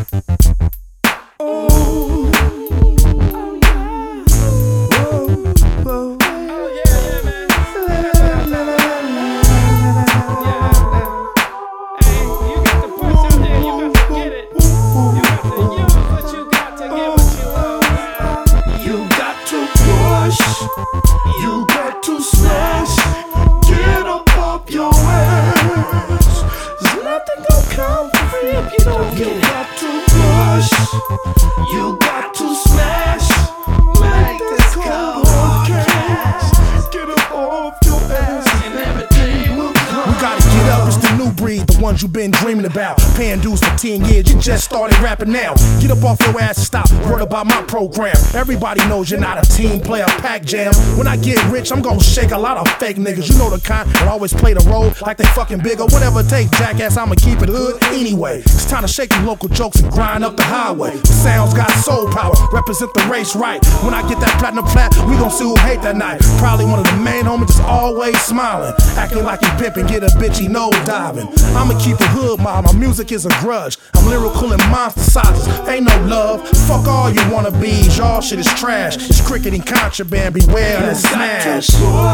You got to smash, get up off your ass. There's nothing gon' come free if you don't get it. You got to push, you got to smash, make this come on cash. Get up off your ass and everything will come. We gotta get up, it's the new breed, the ones you've been dreaming about. Paying dues for 10 years, you just started rapping now. Get up off your ass and stop, word about my program. Everybody knows you're not a team player, pack jam. When I get rich, I'm gonna shake a lot of fake niggas. You know the kind that always play the role like they fucking big or whatever it take, jackass, I'ma keep it hood anyway. It's time to shake them local jokes and grind up the highway. The sounds got soul power, represent the race right. When I get that platinum plat, we gon' see who hate that night. Probably one of the main homies just always smiling, acting like he pimpin', get a bitch he nose diving. I'ma keep it hood, my music is a grudge. I'm lyrical and monster sizes, ain't no love. Fuck all you wanna be, y'all shit is trash. It's cricket and contraband, beware that smash.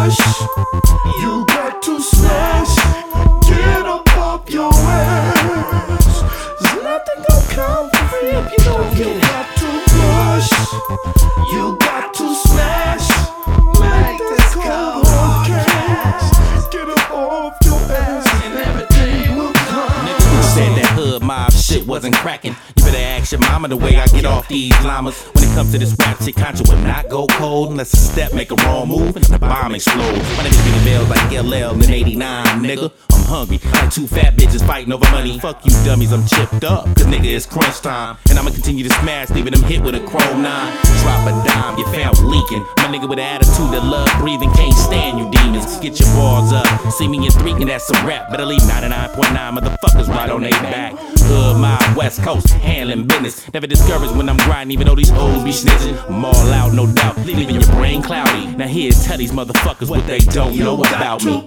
You got to smash, get up off your ass. There's nothing gon' come free if you don't get it. You got to push, you got to smash, make this come on cash. Get up off your ass and everything will come. Niggas who said that hood mob shit wasn't cracking, you better ask your mama the way I get off these llamas. When it comes to this rap shit, Contra will not go cold unless a step make a wrong move and the bomb explodes. My niggas ringing bells like LL in '89, nigga. I'm hungry, like two fat bitches fighting over money. Fuck you dummies, I'm chipped up, cause nigga it's crunch time. And I'ma continue to smash, leaving them hit with a chrome 9. Drop a dime, your found leaking. My nigga with an attitude that love breathing, can't stand you demons. Get your balls up, see me in 3 and that's some rap. Better leave 99.9 motherfuckers right on they back. Hood mob, West Coast, handling business. Never discouraged when I'm grinding, even though these hoes be snitching. I'm all out, no doubt, leaving your brain cloudy. Now here, tell these motherfuckers what they don't know about me.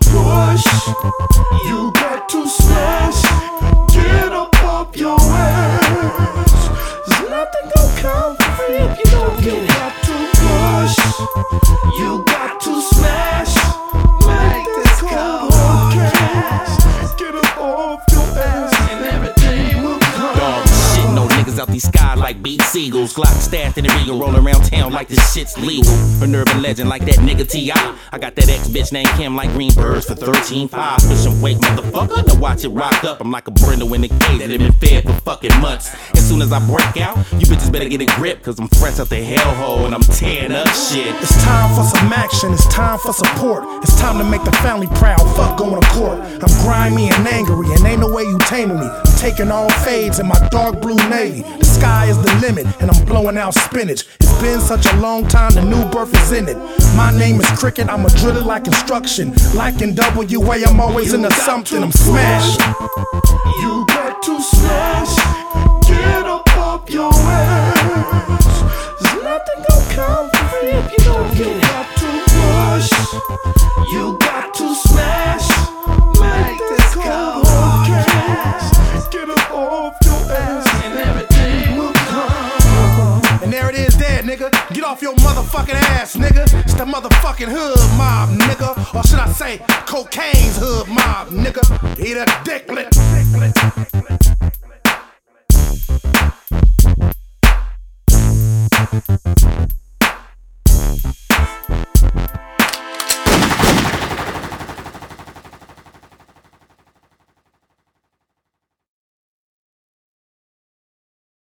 You got to smash, get up off your ass. There's nothing gon' come free if you don't get it. You got to push, you got to smash, make this come on cash. Get up off your ass and everything will come. Dog shitting on niggas out these skies like beat seagulls. Glock staffed in the Regal, roll around town like this shit's legal. An urban legend like that nigga T.I. I got that ex-bitch named Kim like green birds for 13.5. Push and wait, motherfucker, to watch it rock up. I'm like a Brindle in a cage that had been fed for fucking months. As soon as I break out, you bitches better get a grip, cause I'm fresh out the hellhole and I'm tearing up shit. It's time for some action, it's time for support. It's time to make the family proud, fuck going to court. I'm grimy and angry and ain't no way you taming me. I'm taking all fades in my dark blue navy. The sky is the limit and I'm blowing out spinach. It's been such a long time, the new birth is in it. My name is Cricket, I'ma drill it like instruction. Like in WA, I'm always into something, I'm smashed. You got to smash, get up off your ass. There's nothing gon' come free if you don't get it. You got to push, you got to smash, make this come on cash. Get up off your ass and everything will come. And there it is there, nigga. Get off your motherfucking ass, nigga. It's the motherfucking hood mob, nigga. Or should I say, cocaine's hood mob, nigga. Eat a dicklet.